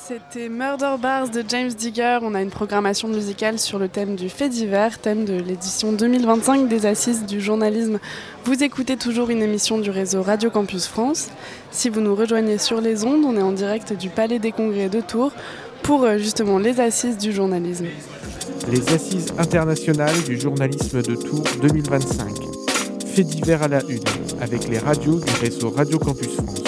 C'était Murder Bars de James Digger. On a une programmation musicale sur le thème du fait divers, thème de l'édition 2025 des Assises du journalisme. Vous écoutez toujours une émission du réseau Radio Campus France. Si vous nous rejoignez sur les ondes, on est en direct du Palais des Congrès de Tours pour justement les Assises du journalisme. Les Assises internationales du journalisme de Tours 2025. Fait divers à la une, avec les radios du réseau Radio Campus France.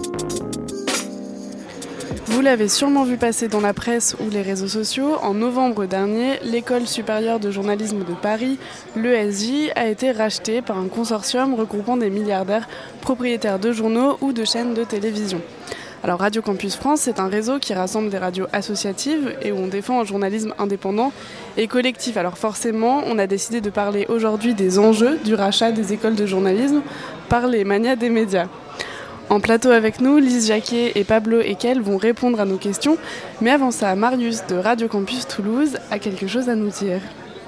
Vous l'avez sûrement vu passer dans la presse ou les réseaux sociaux. En novembre dernier, l'École supérieure de journalisme de Paris, l'ESJ, a été rachetée par un consortium regroupant des milliardaires propriétaires de journaux ou de chaînes de télévision. Alors Radio Campus France, c'est un réseau qui rassemble des radios associatives et où on défend un journalisme indépendant et collectif. Alors forcément, on a décidé de parler aujourd'hui des enjeux du rachat des écoles de journalisme par les manias des médias. En plateau avec nous, Lise Jacquet et Pablo Ekel vont répondre à nos questions. Mais avant ça, Marius de Radio Campus Toulouse a quelque chose à nous dire.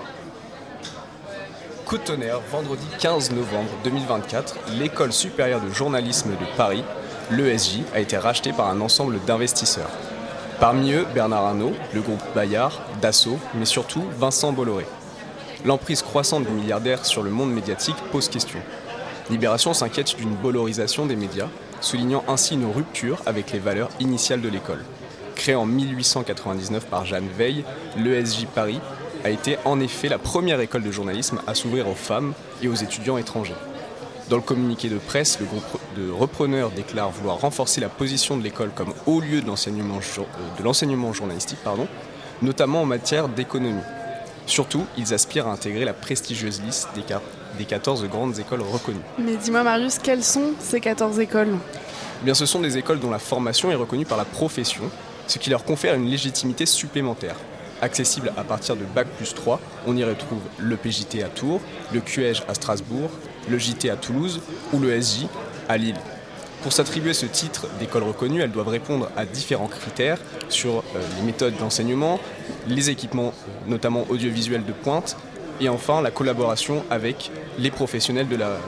Coup de tonnerre, vendredi 15 novembre 2024, l'École supérieure de journalisme de Paris, l'ESJ, a été rachetée par un ensemble d'investisseurs. Parmi eux, Bernard Arnault, le groupe Bayard, Dassault, mais surtout Vincent Bolloré. L'emprise croissante du milliardaire sur le monde médiatique pose question. Libération s'inquiète d'une bollorisation des médias, soulignant ainsi une rupture avec les valeurs initiales de l'école. Créée en 1899 par Jeanne Veil, l'ESJ Paris a été en effet la première école de journalisme à s'ouvrir aux femmes et aux étudiants étrangers. Dans le communiqué de presse, le groupe de repreneurs déclare vouloir renforcer la position de l'école comme haut lieu de l'enseignement journalistique, notamment en matière d'économie. Surtout, ils aspirent à intégrer la prestigieuse liste des 14 grandes écoles reconnues. Mais dis-moi Marius, quelles sont ces 14 écoles ? Eh bien, ce sont des écoles dont la formation est reconnue par la profession, ce qui leur confère une légitimité supplémentaire. Accessible à partir de Bac+3, on y retrouve le PJT à Tours, le QEJ à Strasbourg, le JT à Toulouse ou le SJ à Lille. Pour s'attribuer ce titre d'école reconnue, elles doivent répondre à différents critères sur les méthodes d'enseignement, les équipements notamment audiovisuels de pointe et enfin la collaboration avec les professionnels.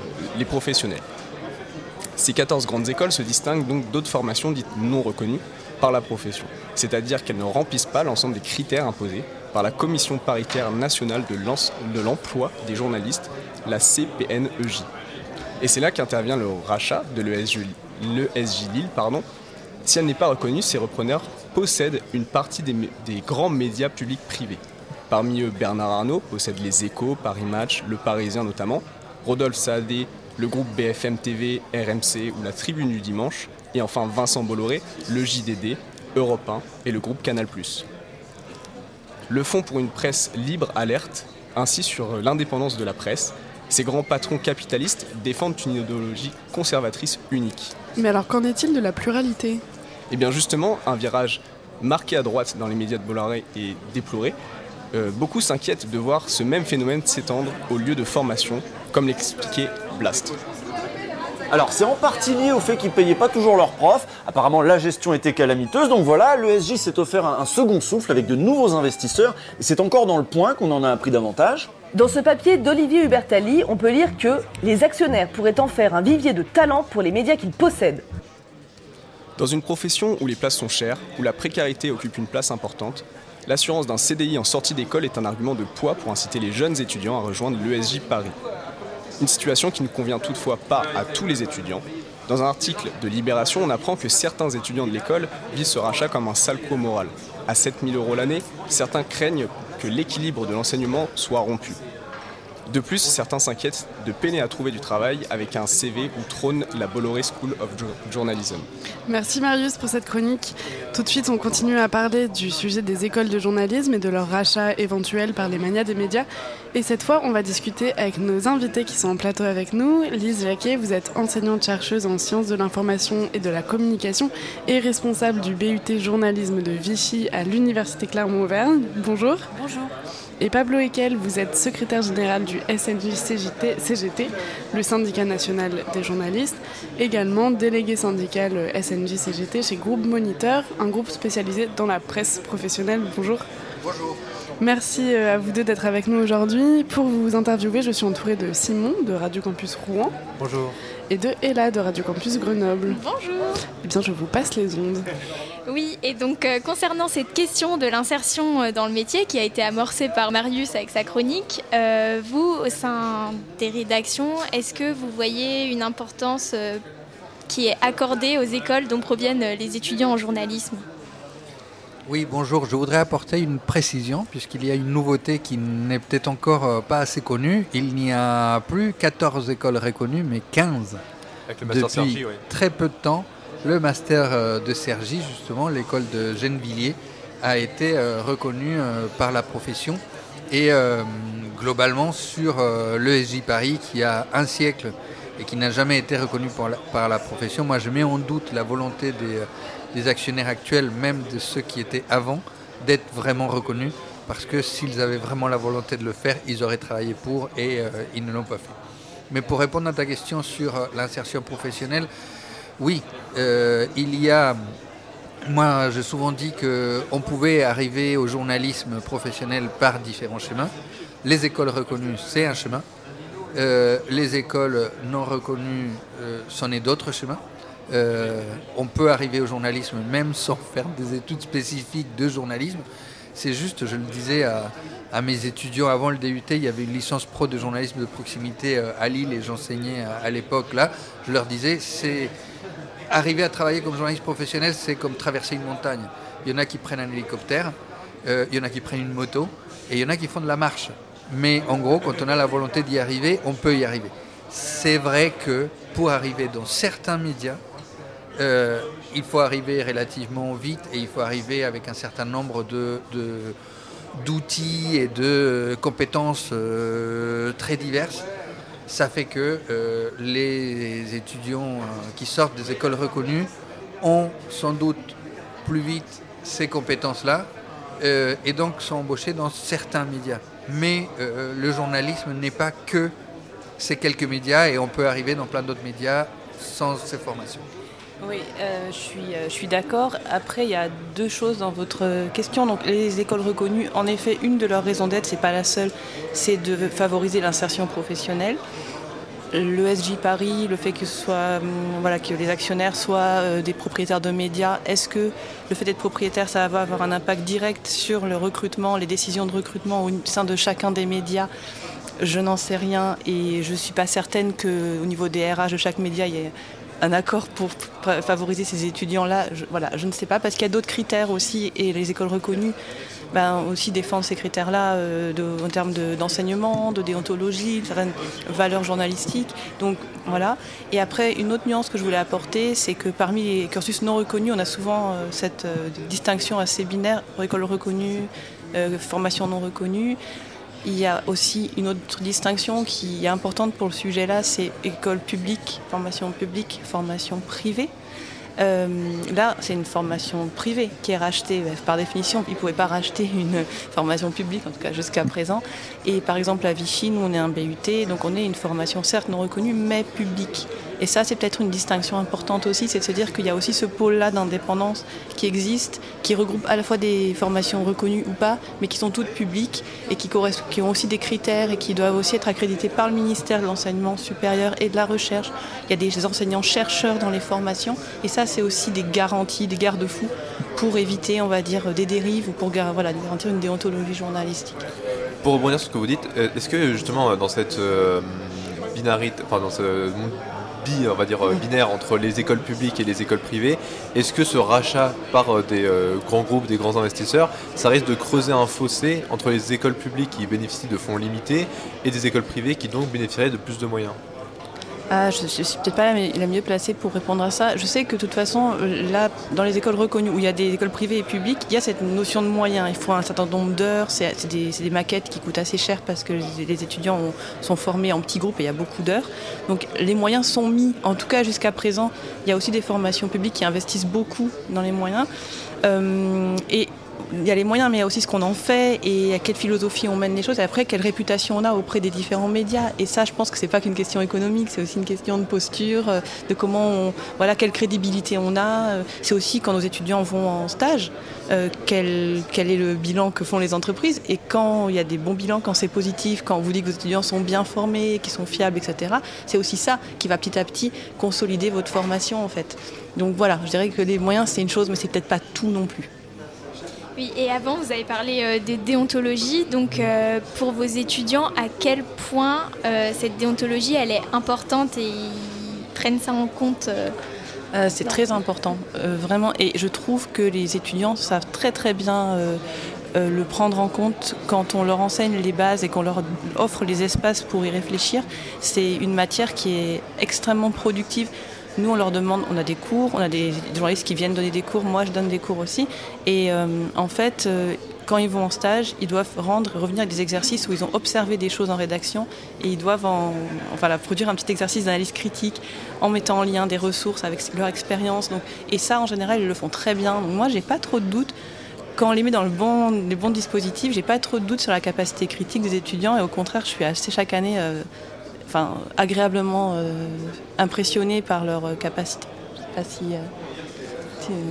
Ces 14 grandes écoles se distinguent donc d'autres formations dites non reconnues par la profession, c'est-à-dire qu'elles ne remplissent pas l'ensemble des critères imposés par la Commission paritaire nationale de l'emploi des journalistes, la CPNEJ. Et c'est là qu'intervient le rachat de l'ESJ Lille. Si elle n'est pas reconnue, ces repreneurs possèdent une partie des grands médias publics privés. Parmi eux, Bernard Arnault possède Les Échos, Paris Match, Le Parisien notamment, Rodolphe Saadé, le groupe BFM TV, RMC ou la Tribune du Dimanche, et enfin Vincent Bolloré, le JDD, Europe 1 et le groupe Canal+. Le Fonds pour une presse libre alerte ainsi sur l'indépendance de la presse. Ces grands patrons capitalistes défendent une idéologie conservatrice unique. Mais alors qu'en est-il de la pluralité ? Eh bien justement, un virage marqué à droite dans les médias de Bolloré est déploré. Beaucoup s'inquiètent de voir ce même phénomène s'étendre aux lieux de formation, comme l'expliquait Blast. Alors c'est en partie lié au fait qu'ils ne payaient pas toujours leurs profs. Apparemment la gestion était calamiteuse. Donc voilà, l'ESJ s'est offert un second souffle avec de nouveaux investisseurs. Et c'est encore dans Le Point qu'on en a appris davantage. Dans ce papier d'Olivier Hubertali, on peut lire que les actionnaires pourraient en faire un vivier de talent pour les médias qu'ils possèdent. Dans une profession où les places sont chères, où la précarité occupe une place importante, l'assurance d'un CDI en sortie d'école est un argument de poids pour inciter les jeunes étudiants à rejoindre l'ESJ Paris. Une situation qui ne convient toutefois pas à tous les étudiants. Dans un article de Libération, on apprend que certains étudiants de l'école vivent ce rachat comme un sale coup moral. À 7 000 € l'année, certains craignent que l'équilibre de l'enseignement soit rompu. De plus, certains s'inquiètent de peiner à trouver du travail avec un CV où trône la Bolloré School of Journalism. Merci Marius pour cette chronique. Tout de suite, on continue à parler du sujet des écoles de journalisme et de leur rachat éventuel par les manias des médias. Et cette fois, on va discuter avec nos invités qui sont en plateau avec nous. Lise Jacquet, vous êtes enseignante-chercheuse en sciences de l'information et de la communication et responsable du BUT journalisme de Vichy à l'Université Clermont-Auvergne. Bonjour. Bonjour. Et Pablo Ekel, vous êtes secrétaire général du SNJ-CGT, le syndicat national des journalistes, également délégué syndical SNJ-CGT chez Groupe Moniteur, un groupe spécialisé dans la presse professionnelle. Bonjour. Bonjour. Merci à vous deux d'être avec nous aujourd'hui. Pour vous interviewer, je suis entourée de Simon de Radio Campus Rouen. Bonjour. et de Ella de Radio Campus Grenoble. Bonjour. Eh bien, je vous passe les ondes. Oui, et donc concernant cette question de l'insertion dans le métier qui a été amorcée par Marius avec sa chronique, vous, au sein des rédactions, est-ce que vous voyez une importance qui est accordée aux écoles dont proviennent les étudiants en journalisme ? Oui, bonjour. Je voudrais apporter une précision puisqu'il y a une nouveauté qui n'est peut-être encore pas assez connue. Il n'y a plus 14 écoles reconnues, mais 15. Avec le master Depuis Cergy, oui. très peu de temps, le master de Cergy, justement, l'école de Gennevilliers, a été reconnu par la profession. Et globalement, sur l'ESJ Paris, qui a un siècle et qui n'a jamais été reconnu par la profession, moi je mets en doute la volonté des actionnaires actuels, même de ceux qui étaient avant, d'être vraiment reconnus, parce que s'ils avaient vraiment la volonté de le faire, ils auraient travaillé pour et ils ne l'ont pas fait. Mais pour répondre à ta question sur l'insertion professionnelle, oui, il y a... Moi, j'ai souvent dit qu'on pouvait arriver au journalisme professionnel par différents chemins. Les écoles reconnues, c'est un chemin. Les écoles non reconnues, c'en est d'autres chemins. On peut arriver au journalisme même sans faire des études spécifiques de journalisme. C'est juste, je le disais à mes étudiants avant le DUT, il y avait une licence pro de journalisme de proximité à Lille et j'enseignais à l'époque là. Je leur disais, arriver à travailler comme journaliste professionnel, c'est comme traverser une montagne. Il y en a qui prennent un hélicoptère, il y en a qui prennent une moto et il y en a qui font de la marche. Mais en gros, quand on a la volonté d'y arriver, on peut y arriver. C'est vrai que pour arriver dans certains médias, il faut arriver relativement vite et il faut arriver avec un certain nombre d'outils et de compétences très diverses. Ça fait que les étudiants qui sortent des écoles reconnues ont sans doute plus vite ces compétences-là et donc sont embauchés dans certains médias. Mais le journalisme n'est pas que ces quelques médias et on peut arriver dans plein d'autres médias sans ces formations. Oui, je suis d'accord. Après, il y a deux choses dans votre question. Donc, les écoles reconnues, en effet, une de leurs raisons d'être, c'est pas la seule, c'est de favoriser l'insertion professionnelle. L'ESJ Paris, le fait que que les actionnaires soient des propriétaires de médias, est-ce que le fait d'être propriétaire, ça va avoir un impact direct sur le recrutement, les décisions de recrutement au sein de chacun des médias ? Je n'en sais rien et je ne suis pas certaine qu'au niveau des RH de chaque média, il y ait un accord pour favoriser ces étudiants-là. Je ne sais pas, parce qu'il y a d'autres critères aussi et les écoles reconnues aussi défendent ces critères-là en termes d'enseignement, de déontologie, de certaines valeurs journalistiques. Donc voilà. Et après, une autre nuance que je voulais apporter, c'est que parmi les cursus non reconnus, on a souvent cette distinction assez binaire, école reconnue, formation non reconnue. Il y a aussi une autre distinction qui est importante pour le sujet-là, c'est école publique, formation privée. Là, c'est une formation privée qui est rachetée par définition. Ils ne pouvaient pas racheter une formation publique, en tout cas jusqu'à présent. Et par exemple, à Vichy, nous, on est un BUT, donc on est une formation certes non reconnue, mais publique. Et ça, c'est peut-être une distinction importante aussi, c'est de se dire qu'il y a aussi ce pôle-là d'indépendance qui existe, qui regroupe à la fois des formations reconnues ou pas, mais qui sont toutes publiques et qui ont aussi des critères et qui doivent aussi être accréditées par le ministère de l'Enseignement supérieur et de la Recherche. Il y a des enseignants-chercheurs dans les formations et ça, c'est aussi des garanties, des garde-fous pour éviter, on va dire, des dérives ou pour garantir une déontologie journalistique. Pour rebondir sur ce que vous dites, est-ce que justement dans cette binarité, dans ce monde binaire entre les écoles publiques et les écoles privées, est-ce que ce rachat par des grands groupes, des grands investisseurs, ça risque de creuser un fossé entre les écoles publiques qui bénéficient de fonds limités et des écoles privées qui donc bénéficieraient de plus de moyens ? Je ne suis peut-être pas la mieux placée pour répondre à ça. Je sais que de toute façon, là, dans les écoles reconnues, où il y a des écoles privées et publiques, il y a cette notion de moyens. Il faut un certain nombre d'heures, c'est des maquettes qui coûtent assez cher parce que les étudiants sont formés en petits groupes et il y a beaucoup d'heures. Donc les moyens sont mis, en tout cas jusqu'à présent. Il y a aussi des formations publiques qui investissent beaucoup dans les moyens. Et il y a les moyens, mais il y a aussi ce qu'on en fait et à quelle philosophie on mène les choses. Et après, quelle réputation on a auprès des différents médias. Et ça, je pense que c'est pas qu'une question économique, c'est aussi une question de posture, de comment quelle crédibilité on a. C'est aussi quand nos étudiants vont en stage, quel est le bilan que font les entreprises. Et quand il y a des bons bilans, quand c'est positif, quand on vous dit que vos étudiants sont bien formés, qu'ils sont fiables, etc., c'est aussi ça qui va petit à petit consolider votre formation, en fait. Donc voilà, je dirais que les moyens, c'est une chose, mais c'est peut-être pas tout non plus. Oui, et avant, vous avez parlé de déontologie. Donc, pour vos étudiants, à quel point cette déontologie, elle est importante et ils prennent ça en compte C'est très important, vraiment. Et je trouve que les étudiants savent très très bien le prendre en compte quand on leur enseigne les bases et qu'on leur offre les espaces pour y réfléchir. C'est une matière qui est extrêmement productive. Nous, on leur demande, on a des cours, on a des journalistes qui viennent donner des cours, moi je donne des cours aussi. Et en fait, quand ils vont en stage, ils doivent revenir avec des exercices où ils ont observé des choses en rédaction et ils doivent produire un petit exercice d'analyse critique en mettant en lien des ressources avec leur expérience. Et ça, en général, ils le font très bien. Donc moi, j'ai pas trop de doutes. Quand on les met dans les bons dispositifs, j'ai pas trop de doutes sur la capacité critique des étudiants et au contraire, je suis assez chaque année agréablement impressionnée par leur capacité. Je sais pas si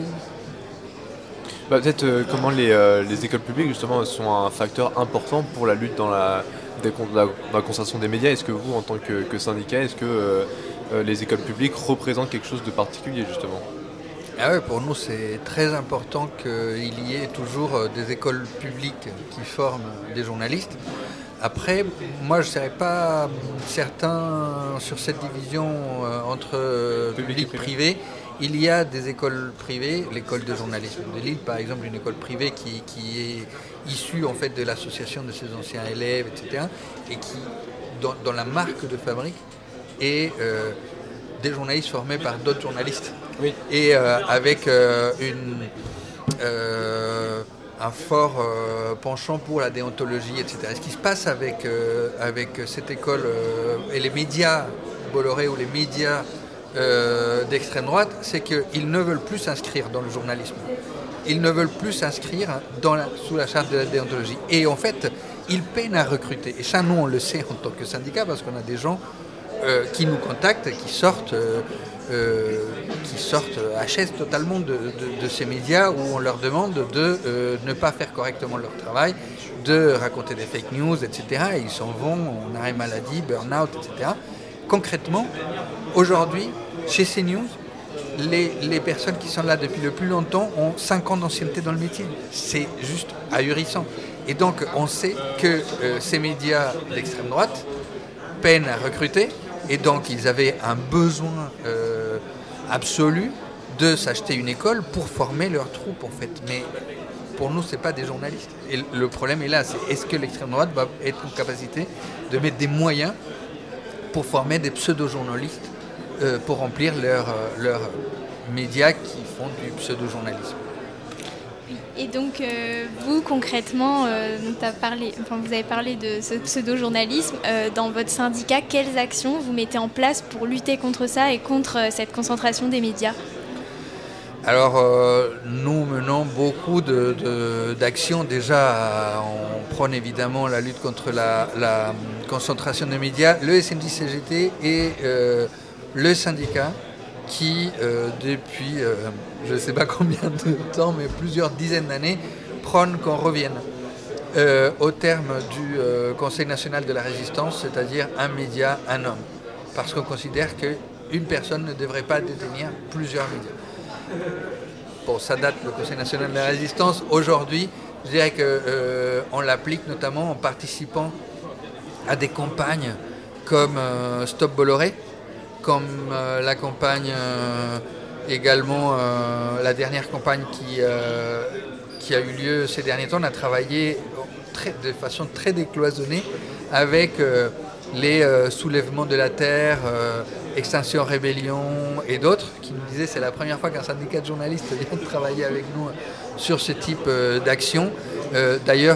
peut-être comment les écoles publiques justement sont un facteur important pour la lutte dans la concentration des médias. Est-ce que vous, en tant que syndicat, est-ce que les écoles publiques représentent quelque chose de particulier justement ? Ah ouais, pour nous, c'est très important qu'il y ait toujours des écoles publiques qui forment des journalistes. Après, moi, je ne serais pas certain sur cette division entre public et privé. Il y a des écoles privées, l'école de journalisme de Lille, par exemple, une école privée qui est issue en fait de l'association de ses anciens élèves, etc., et qui, dans la marque de fabrique, est des journalistes formés par d'autres journalistes. Oui. Et avec un fort penchant pour la déontologie, etc. Et ce qui se passe avec cette école et les médias Bolloré ou les médias d'extrême droite, c'est qu'ils ne veulent plus s'inscrire dans le journalisme. Ils ne veulent plus s'inscrire sous la charte de la déontologie. Et en fait, ils peinent à recruter. Et ça, nous, on le sait en tant que syndicat, parce qu'on a des gens qui nous contactent, qui sortent à chaise totalement de ces médias où on leur demande de ne pas faire correctement leur travail, de raconter des fake news, etc. Et ils s'en vont en arrêt maladie, burn-out, etc. Concrètement, aujourd'hui, chez CNews, les personnes qui sont là depuis le plus longtemps ont 5 ans d'ancienneté dans le métier. C'est juste ahurissant. Et donc, on sait que ces médias d'extrême droite peinent à recruter. Et donc, ils avaient un besoin absolu de s'acheter une école pour former leurs troupes, en fait. Mais pour nous, ce n'est pas des journalistes. Et le problème est là, c'est est-ce que l'extrême droite va être en capacité de mettre des moyens pour former des pseudo-journalistes pour remplir leurs médias qui font du pseudo-journalisme. Et donc, vous, concrètement, vous avez parlé de ce pseudo-journalisme. Dans votre syndicat, quelles actions vous mettez en place pour lutter contre ça et contre cette concentration des médias ? Alors, nous menons beaucoup d'actions. Déjà, on prône évidemment la lutte contre la concentration des médias. Le SNJ-CGT et le syndicat qui, depuis je ne sais pas combien de temps, mais plusieurs dizaines d'années, prône qu'on revienne au terme du Conseil national de la résistance, c'est-à-dire un média, un homme. Parce qu'on considère qu'une personne ne devrait pas détenir plusieurs médias. Bon, ça date, le Conseil national de la résistance. Aujourd'hui, je dirais qu'on l'applique notamment en participant à des campagnes comme Stop Bolloré, comme la campagne également, la dernière campagne qui a eu lieu ces derniers temps. On a travaillé de façon très décloisonnée avec les soulèvements de la terre, Extinction Rébellion et d'autres qui nous disaient c'est la première fois qu'un syndicat de journalistes vient de travailler avec nous sur ce type d'action. D'ailleurs,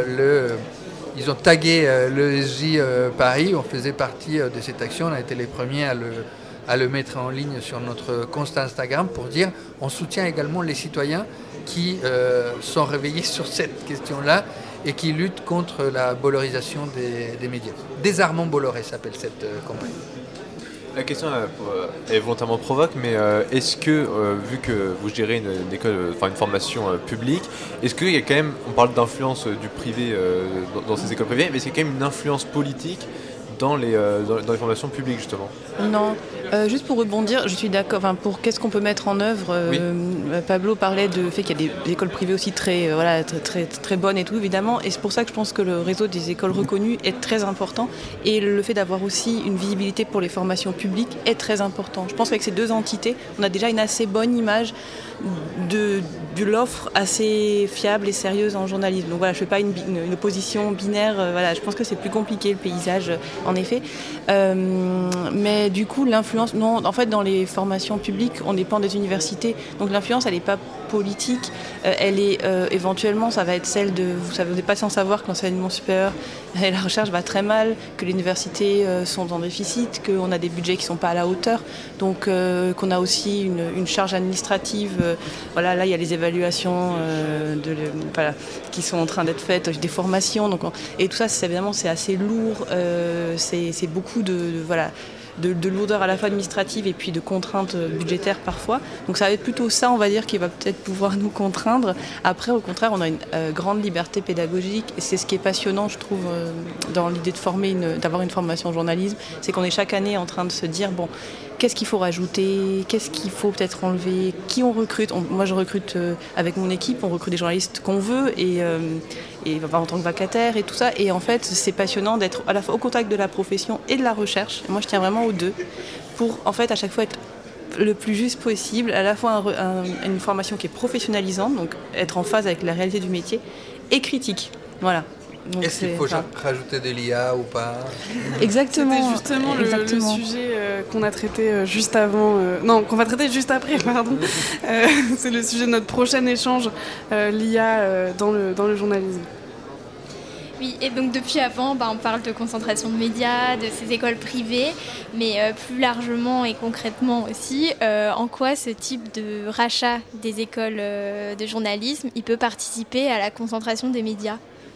ils ont tagué le SJ Paris, on faisait partie de cette action, on a été les premiers à le mettre en ligne sur notre compte Instagram pour dire on soutient également les citoyens qui sont réveillés sur cette question-là et qui luttent contre la bollorisation des médias. Désarmons Bolloré s'appelle cette campagne. La question est volontairement provoque, mais est-ce que, vu que vous gérez une école, une formation publique, est-ce qu'il y a quand même, on parle d'influence du privé dans ces écoles privées, mais est-ce qu'il y a quand même une influence politique dans les formations publiques justement? Non, juste pour rebondir, je suis d'accord. Pour qu'est-ce qu'on peut mettre en œuvre, Pablo parlait du fait qu'il y a des écoles privées aussi très bonnes et tout, évidemment. Et c'est pour ça que je pense que le réseau des écoles reconnues est très important. Et le fait d'avoir aussi une visibilité pour les formations publiques est très important. Je pense qu'avec ces deux entités, on a déjà une assez bonne image de l'offre assez fiable et sérieuse en journalisme. Donc voilà, je ne fais pas une opposition binaire. Je pense que c'est plus compliqué le paysage, en effet. Mais du coup, l'influence, non, en fait, dans les formations publiques, on dépend des universités. Donc l'influence, elle n'est pas politique. Elle est éventuellement, ça va être celle de. Vous n'êtes pas sans savoir que l'enseignement supérieur et la recherche va très mal, que les universités sont en déficit, qu'on a des budgets qui ne sont pas à la hauteur. Donc qu'on a aussi une charge administrative. Là, il y a les évaluations qui sont en train d'être faites, des formations. Et tout ça, évidemment, c'est assez lourd. C'est beaucoup de lourdeur à la fois administrative et puis de contraintes budgétaires parfois. Donc ça va être plutôt ça, on va dire, qui va peut-être pouvoir nous contraindre. Après, au contraire, on a une grande liberté pédagogique et c'est ce qui est passionnant, je trouve, dans l'idée de d'avoir une formation en journalisme, c'est qu'on est chaque année en train de se dire, bon, qu'est-ce qu'il faut rajouter, qu'est-ce qu'il faut peut-être enlever, qui on recrute. Moi, je recrute avec mon équipe, on recrute des journalistes qu'on veut et en tant que vacataire et tout ça. Et en fait, c'est passionnant d'être à la fois au contact de la profession et de la recherche. Et moi, je tiens vraiment aux deux pour, en fait, à chaque fois être le plus juste possible, à la fois une formation qui est professionnalisante, donc être en phase avec la réalité du métier, et critique. Voilà. Donc est-ce qu'il faut rajouter de l'IA ou pas? Exactement. C'était justement le sujet qu'on a traité juste avant. Qu'on va traiter juste après, pardon. C'est le sujet de notre prochain échange, l'IA dans le journalisme. Oui, et donc depuis avant, on parle de concentration de médias, de ces écoles privées, mais plus largement et concrètement aussi, en quoi ce type de rachat des écoles de journalisme, il peut participer à la concentration des médias?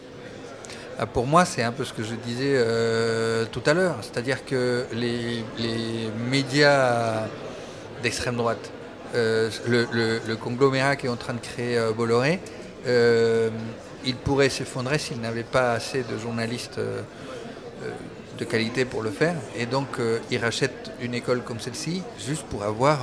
Pour moi, c'est un peu ce que je disais tout à l'heure, c'est-à-dire que les médias d'extrême droite, le conglomérat qui est en train de créer Bolloré, il pourrait s'effondrer s'il n'avait pas assez de journalistes de qualité pour le faire. Et donc, il rachète une école comme celle-ci juste pour avoir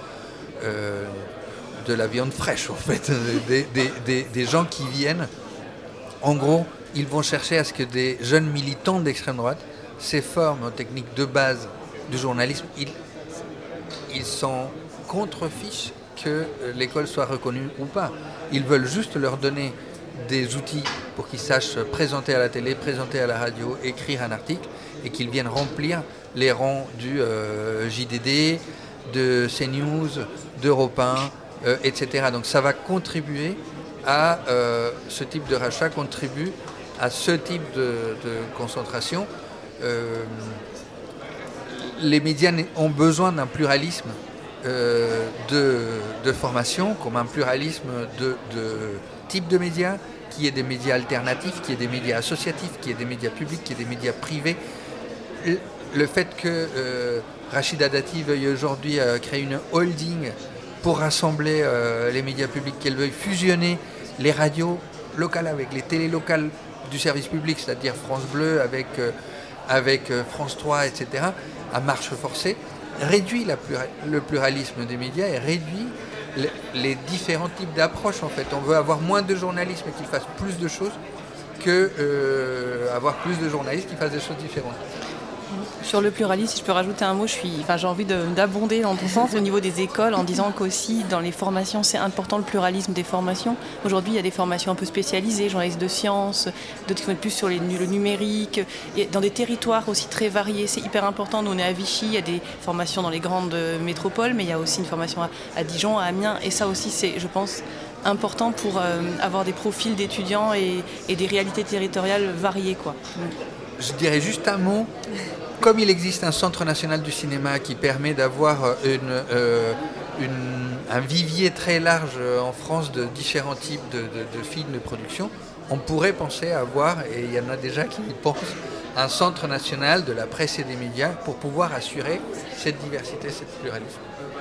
de la viande fraîche, en fait. Des gens qui viennent. En gros, ils vont chercher à ce que des jeunes militants d'extrême droite se forment aux techniques de base du journalisme. Ils s'en contrefichent que l'école soit reconnue ou pas. Ils veulent juste leur donner des outils pour qu'ils sachent présenter à la télé, présenter à la radio, écrire un article et qu'ils viennent remplir les rangs du JDD, de CNews, d'Europe 1, etc. Donc ça va contribuer à ce type de rachat, contribue à ce type de concentration. Les médias ont besoin d'un pluralisme de formation, comme un pluralisme de type de médias, qui est des médias alternatifs, qui est des médias associatifs, qui est des médias publics, qui est des médias privés. Le fait que Rachida Dati veuille aujourd'hui créer une holding pour rassembler les médias publics, qu'elle veuille fusionner les radios locales avec les télés locales du service public, c'est-à-dire France Bleu avec France 3, etc., à marche forcée, réduit le pluralisme des médias et réduit les différents types d'approches. En fait, on veut avoir moins de journalisme qui fassent plus de choses que avoir plus de journalistes qui fassent des choses différentes. Sur le pluralisme, si je peux rajouter un mot, j'ai envie d'abonder dans ton sens au niveau des écoles en disant qu'aussi dans les formations, c'est important le pluralisme des formations. Aujourd'hui, il y a des formations un peu spécialisées, journalistes de sciences, d'autres qui vont être plus sur le numérique, et dans des territoires aussi très variés. C'est hyper important. Nous, on est à Vichy, il y a des formations dans les grandes métropoles, mais il y a aussi une formation à Dijon, à Amiens, et ça aussi, c'est, je pense, important pour avoir des profils d'étudiants et des réalités territoriales variées, quoi. Je dirais juste un mot comme il existe un centre national du cinéma qui permet d'avoir un vivier très large en France de différents types de films de production, on pourrait penser à avoir, et il y en a déjà qui y pensent, un centre national de la presse et des médias pour pouvoir assurer cette diversité, cette pluralisme.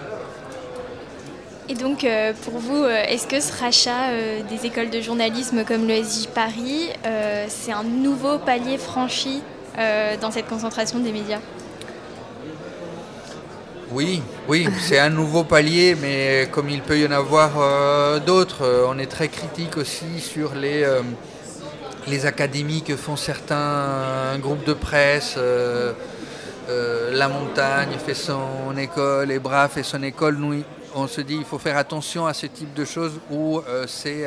Et donc, pour vous, est-ce que ce rachat des écoles de journalisme comme l'ESJ Paris, c'est un nouveau palier franchi dans cette concentration des médias ? Oui, c'est un nouveau palier, mais comme il peut y en avoir d'autres, on est très critique aussi sur les académies que font certains groupes de presse. La Montagne fait son école, Ebra fait son école. Nous, on se dit qu'il faut faire attention à ce type de choses où c'est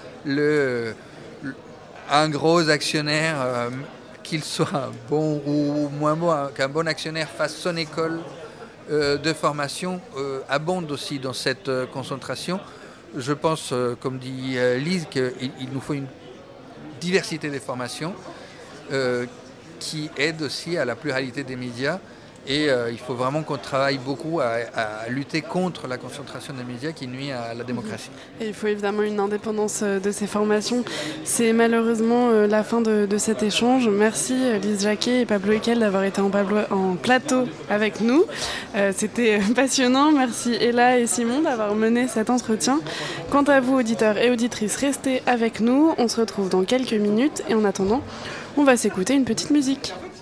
un gros actionnaire, qu'il soit bon ou moins bon, qu'un bon actionnaire fasse son école de formation, abonde aussi dans cette concentration. Je pense, comme dit Lise, qu'il nous faut une diversité des formations qui aide aussi à la pluralité des médias. Et il faut vraiment qu'on travaille beaucoup à lutter contre la concentration des médias qui nuit à la démocratie. Et il faut évidemment une indépendance de ces formations. C'est malheureusement la fin de cet échange. Merci Lise Jacquet et Pablo Ickel d'avoir été en plateau avec nous. C'était passionnant. Merci Ella et Simon d'avoir mené cet entretien. Quant à vous, auditeurs et auditrices, restez avec nous. On se retrouve dans quelques minutes et en attendant, on va s'écouter une petite musique.